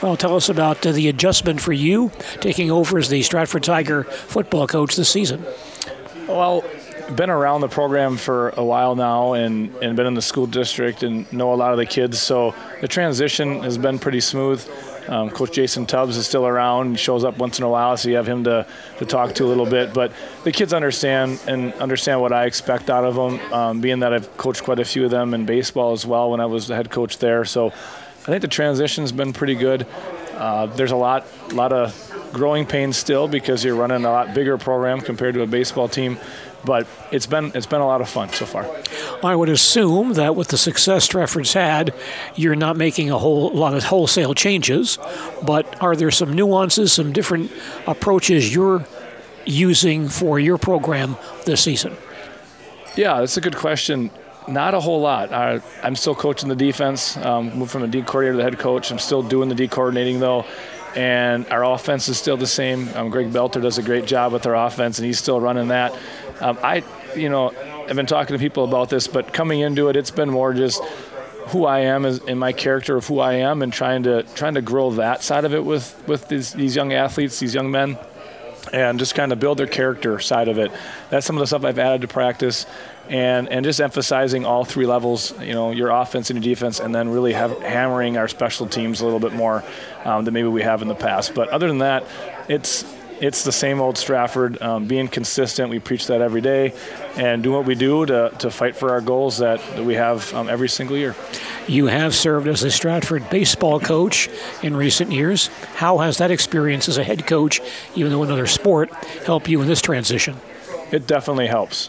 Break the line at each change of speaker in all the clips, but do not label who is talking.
Well, tell us about the adjustment for you taking over as the Stratford Tiger football coach this season.
Well, been around the program for a while now and been in the school district and know a lot of the kids, so the transition has been pretty smooth. Coach Jason Tubbs is still around. He shows up once in a while, so you have him to talk to a little bit. But the kids understand what I expect out of them, being that I've coached quite a few of them in baseball as well when I was the head coach there. So I think the transition's been pretty good. There's a lot of growing pains still because you're running a lot bigger program compared to a baseball team. But it's been a lot of fun so far.
I would assume that with the success Stratford's had, you're not making a whole lot of wholesale changes, but are there some nuances, some different approaches you're using for your program this season?
Yeah, that's a good question. Not a whole lot. I'm still coaching the defense, moved from the D coordinator to the head coach. I'm still doing the D coordinating though. And our offense is still the same. Greg Belter does a great job with our offense, and he's still running that. I've been talking to people about this, but coming into it, it's been more just who I am and my character of who I am, and trying to grow that side of it with these young athletes, these young men, and just kind of build their character side of it. That's some of the stuff I've added to practice. And just emphasizing all three levels, your offense and your defense, and then really hammering our special teams a little bit more than maybe we have in the past. But other than that, it's the same old Stratford, being consistent. We preach that every day and do what we do to fight for our goals that we have every single year.
You have served as a Stratford baseball coach in recent years. How has that experience as a head coach, even though another sport, help you in this transition?
It definitely helps.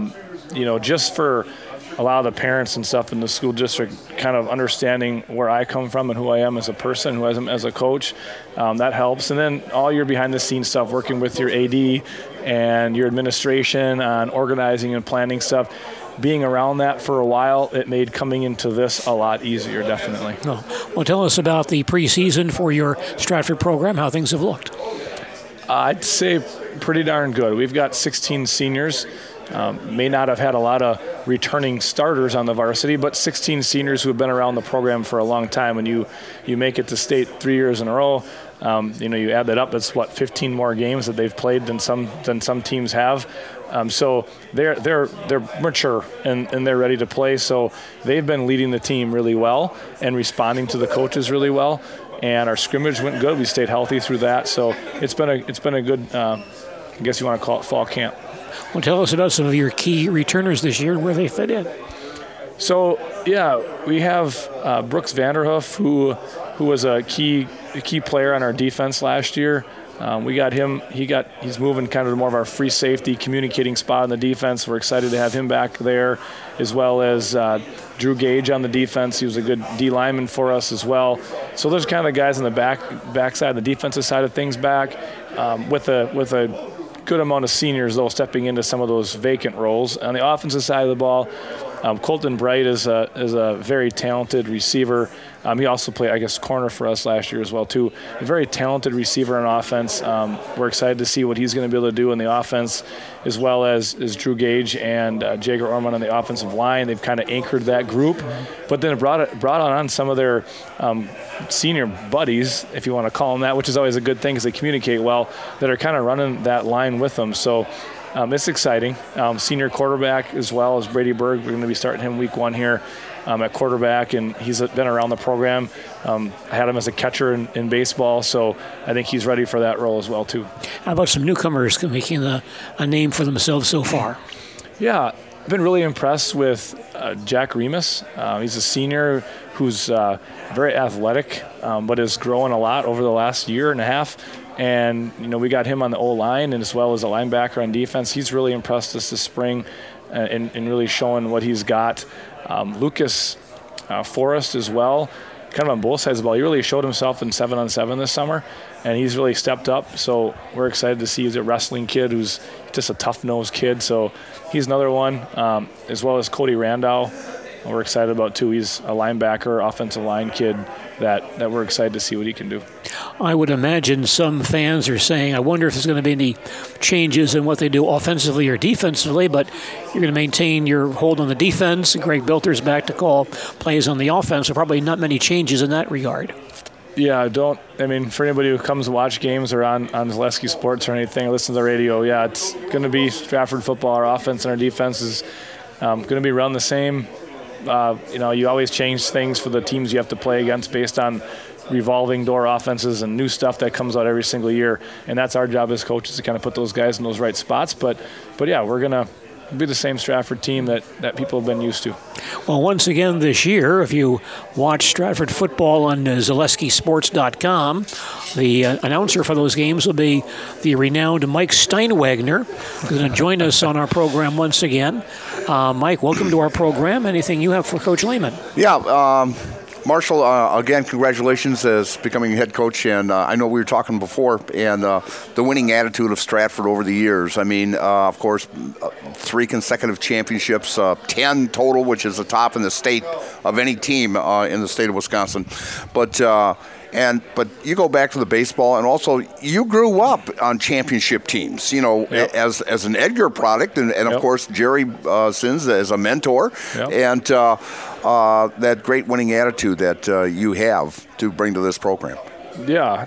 Just for a lot of the parents and stuff in the school district kind of understanding where I come from and who I am as a person, who I am as a coach, that helps. And then all your behind-the-scenes stuff, working with your AD and your administration on organizing and planning stuff, being around that for a while, it made coming into this a lot easier, definitely.
Oh. Well, tell us about the preseason for your Stratford program, how things have looked.
I'd say pretty darn good. We've got 16 seniors. May not have had a lot of returning starters on the varsity, but 16 seniors who have been around the program for a long time. When you make it to state 3 years in a row, you add that up, it's 15 more games that they've played than some teams have. So they're mature and they're ready to play. So they've been leading the team really well and responding to the coaches really well. And our scrimmage went good. We stayed healthy through that. So it's been a good, I guess you want to call it fall camp.
Well, tell us about some of your key returners this year and where they fit in.
So, we have Brooks Vanderhoof, who was a key player on our defense last year. We got him. He's moving kind of to more of our free safety, communicating spot on the defense. We're excited to have him back there, as well as Drew Gage on the defense. He was a good D lineman for us as well. So those are kind of the guys on the backside, the defensive side of things back, with a good amount of seniors, though, stepping into some of those vacant roles. On the offensive side of the ball, Colton Bright is a very talented receiver. He also played, corner for us last year as well, too. A very talented receiver on offense. We're excited to see what he's going to be able to do in the offense, as well as Drew Gage and Jager Orman on the offensive line. They've kind of anchored that group, but then it brought on some of their senior buddies, if you want to call them that, which is always a good thing because they communicate well, that are kind of running that line with them. So it's exciting. Senior quarterback as well as Brady Berg. We're going to be starting him week 1 here at quarterback, and he's been around the program. I had him as a catcher in baseball, so I think he's ready for that role as well, too.
How about some newcomers making a name for themselves so far?
Yeah, I've been really impressed with Jack Remus. He's a senior who's very athletic, but is growing a lot over the last year and a half. And, we got him on the O-line and as well as a linebacker on defense. He's really impressed us this spring and really showing what he's got. Lucas Forrest as well, kind of on both sides of the ball. He really showed himself in 7-on-7 this summer, and he's really stepped up. So we're excited to see he's a wrestling kid who's just a tough-nosed kid. So he's another one, as well as Cody Randall. We're excited about, too. He's a linebacker, offensive line kid that we're excited to see what he can do.
I would imagine some fans are saying, I wonder if there's going to be any changes in what they do offensively or defensively, but you're going to maintain your hold on the defense. Greg Belter's back to call plays on the offense, so probably not many changes in that regard.
Yeah, for anybody who comes to watch games or on Zaleski Sports or anything, or listen to the radio, it's going to be Stratford football. Our offense and our defense is going to be run the same. You always change things for the teams you have to play against based on revolving door offenses and new stuff that comes out every single year. And that's our job as coaches to kind of put those guys in those right spots. But yeah, we're going to be the same Stratford team that people have been used to.
Well, once again this year, if you watch Stratford football on ZaleskiSports.com, the announcer for those games will be the renowned Mike Steinwagner, who's going to join us on our program once again. Mike, welcome to our program. Anything you have for Coach Lehman?
Yeah, Marshall, again, congratulations as becoming head coach. And I know we were talking before, and the winning attitude of Stratford over the years. I mean, of course, 3 consecutive championships, 10 total, which is the top in the state of any team in the state of Wisconsin. But you go back to the baseball, and also you grew up on championship teams, as an Edgar product, and of course Jerry Sins as a mentor, and that great winning attitude that you have to bring to this program.
Yeah,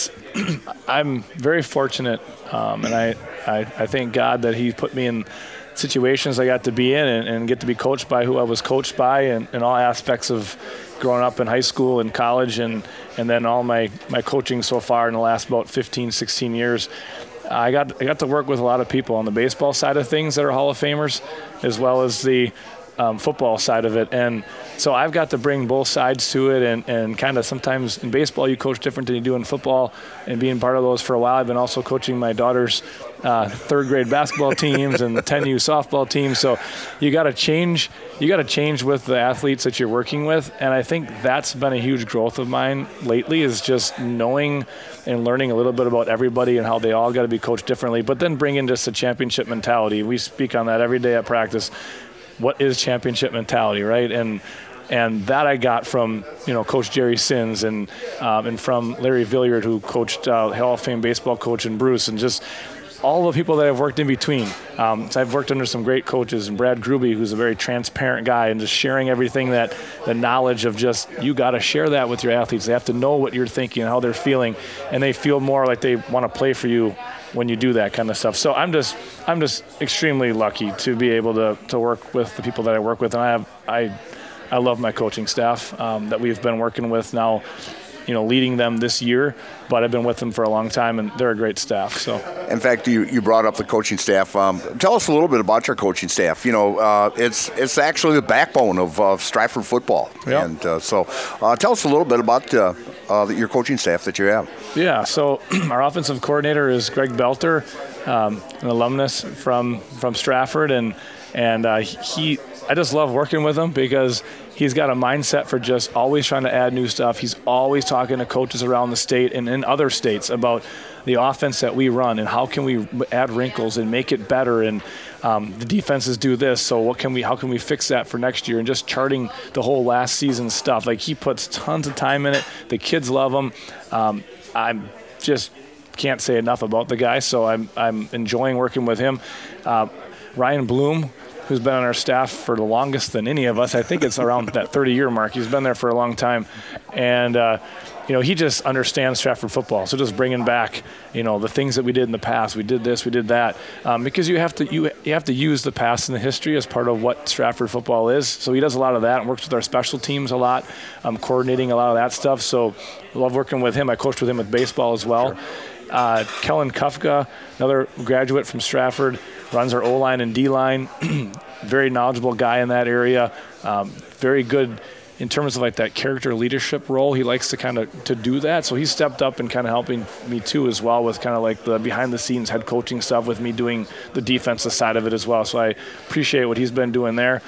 I'm very fortunate, and I thank God that He put me in situations I got to be in and get to be coached by who I was coached by in all aspects of growing up in high school and college and then all my coaching so far in the last about 15, 16 years. I got to work with a lot of people on the baseball side of things that are Hall of Famers, as well as the football side of it. And so I've got to bring both sides to it, and kind of sometimes in baseball you coach different than you do in football, and being part of those for a while. I've been also coaching my daughter's third grade basketball teams and the 10U softball teams. So you got to change with the athletes that you're working with. And I think that's been a huge growth of mine lately, is just knowing and learning a little bit about everybody and how they all got to be coached differently, but then bring in just a championship mentality. We speak on that every day at practice. What is championship mentality, right? And that I got from Coach Jerry Sins and from Larry Villiard, who coached Hall of Fame baseball coach, and Bruce, and just all the people that I've worked in between. So I've worked under some great coaches, and Brad Gruby, who's a very transparent guy, and just sharing everything, that the knowledge of just, you got to share that with your athletes. They have to know what you're thinking and how they're feeling, and they feel more like they want to play for you when you do that kind of stuff. So I'm just extremely lucky to be able to work with the people that I work with, and I love my coaching staff that we've been working with now, leading them this year, but I've been with them for a long time, and they're a great staff. So, in
fact, you brought up the coaching staff. Tell us a little bit about your coaching staff. It's actually the backbone of Stratford football.
Yep.
And so tell us a little bit about your coaching staff that you have.
Yeah, so our offensive coordinator is Greg Belter, an alumnus from Stratford, and I just love working with him because he's got a mindset for just always trying to add new stuff. He's always talking to coaches around the state and in other states about the offense that we run and how can we add wrinkles and make it better, and the defenses do this, so how can we fix that for next year, and just charting the whole last season stuff. Like, he puts tons of time in it. The kids love him. I just can't say enough about the guy, so I'm enjoying working with him. Ryan Bloom, who's been on our staff for the longest than any of us. I think it's around that 30-year mark. He's been there for a long time. And, he just understands Stratford football. So just bringing back, the things that we did in the past. We did this, we did that. Because you have to use the past and the history as part of what Stratford football is. So he does a lot of that and works with our special teams a lot, coordinating a lot of that stuff. So I love working with him. I coached with him with baseball as well. Sure. Kellen Kufka, another graduate from Stratford, runs our O-line and D-line. Very knowledgeable guy in that area. Very good in terms of like that character leadership role. He likes to do that. So he stepped up and kind of helping me too as well with kind of like the behind the scenes head coaching stuff, with me doing the defensive side of it as well. So I appreciate what he's been doing there.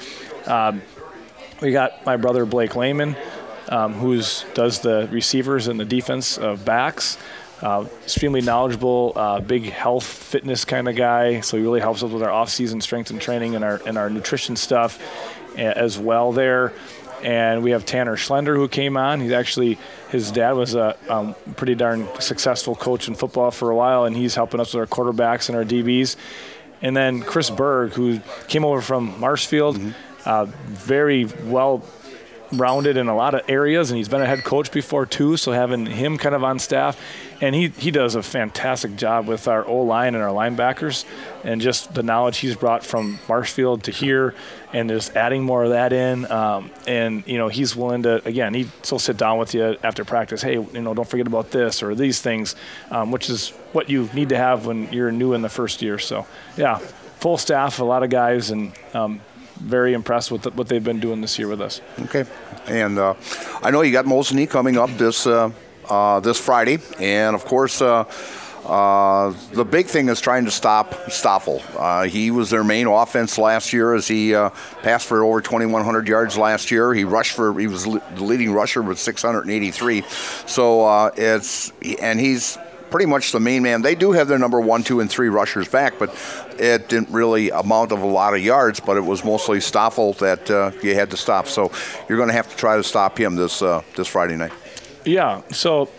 We got my brother Blake Lehman, who does the receivers and the defense of backs. Extremely knowledgeable, big health fitness kind of guy. So he really helps us with our off-season strength and training and our nutrition stuff as well there. And we have Tanner Schlender, who came on. His dad was a pretty darn successful coach in football for a while, and he's helping us with our quarterbacks and our DBs. And then Chris Berg, who came over from Marshfield, very well rounded in a lot of areas, and he's been a head coach before too, so having him kind of on staff, and he does a fantastic job with our O-line and our linebackers, and just the knowledge he's brought from Marshfield to here, and just adding more of that in, and he's willing to, again, he'll sit down with you after practice, hey, don't forget about this or these things, which is what you need to have when you're new in the first year. So yeah, full staff, a lot of guys, and very impressed with what they've been doing this year with us.
Okay. And I know you got Mosinee coming up this Friday. And, of course, the big thing is trying to stop Stoffel. He was their main offense last year as he passed for over 2,100 yards last year. He was the leading rusher with 683. So he's pretty much the main man. They do have their number 1, 2, and 3 rushers back, but it didn't really amount of a lot of yards, but it was mostly Stoffel that you had to stop. So you're going to have to try to stop him this Friday night. Yeah,
so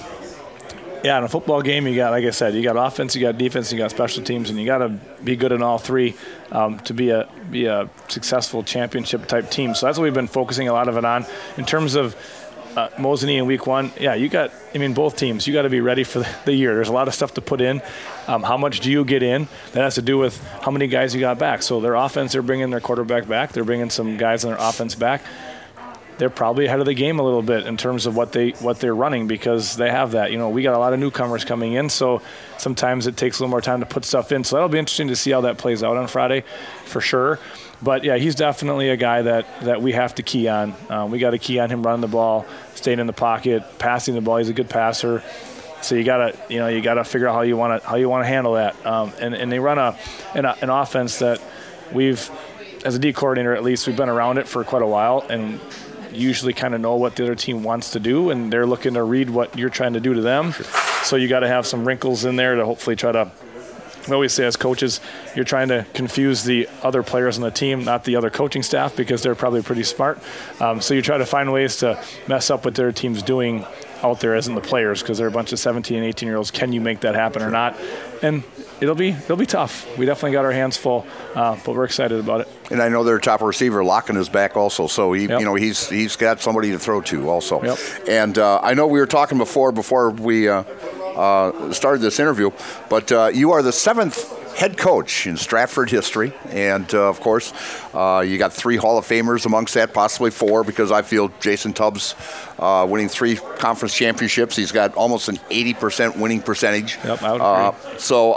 in a football game, you got, like I said, you got offense, you got defense, you got special teams, and you got to be good in all three to be a successful championship-type team. So that's what we've been focusing a lot of it on. In terms of Mosinee in week 1, both teams, you got to be ready for the year. There's a lot of stuff to put in. How much do you get in? That has to do with how many guys you got back. So their offense, they're bringing their quarterback back. They're bringing some guys on their offense back. They're probably ahead of the game a little bit in terms of what they're running because they have that. We got a lot of newcomers coming in, so sometimes it takes a little more time to put stuff in. So that'll be interesting to see how that plays out on Friday for sure. But, yeah, he's definitely a guy that we have to key on. We got to key on him running the ball, staying in the pocket, passing the ball. He's a good passer. So you gotta figure out how you want to handle that. And they run an offense that we've, as a D coordinator at least, we've been around it for quite a while and usually kind of know what the other team wants to do, and they're looking to read what you're trying to do to them. So you got to have some wrinkles in there to hopefully try to. We always say as coaches, you're trying to confuse the other players on the team, not the other coaching staff, because they're probably pretty smart. So you try to find ways to mess up what their team's doing out there as in the players, because they're a bunch of 17 and 18-year-olds. Can you make that happen or not? And it'll be tough. We definitely got our hands full, but we're excited about it.
And I know their top receiver, Locken, is back also, so he's got somebody to throw to also.
Yep.
And I know we were talking before we started this interview, but you are the 7th head coach in Stratford history, and of course you got 3 Hall of Famers amongst that, possibly 4, because I feel Jason Tubbs winning 3 conference championships, he's got almost an 80% winning percentage.
Yep, I would agree.
So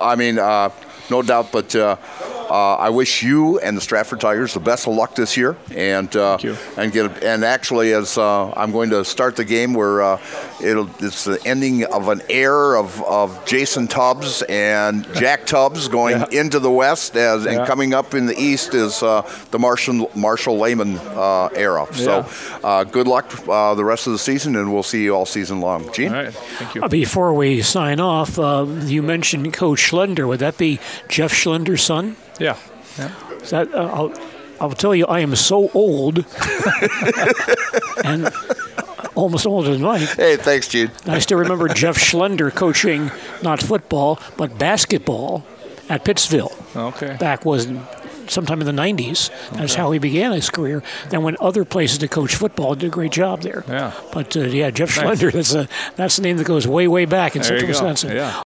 no doubt, but I wish you and the Stratford Tigers the best of luck this year, and
Thank you.
and actually, as I'm going to start the game where it's the ending of an era of Jason Tubbs and Jack Tubbs going into the West, and coming up in the East is the Marshall Lehman era. So good luck the rest of the season, and we'll see you all season long. Gene?
All right, thank you.
Before we sign off, you mentioned Coach Schlender. Would that be Jeff Schlender's son?
Yeah.
That, I'll tell you, I am so old, and almost older than Mike.
Hey, thanks, Gene.
I still remember Jeff Schlender coaching not football, but basketball at Pittsville.
Okay.
Back sometime in the 90s. That's how he began his career. Then went other places to coach football, did a great job there.
Yeah.
But, Jeff Schlender, that's the name that goes way, way back in Central Wisconsin.
Yeah.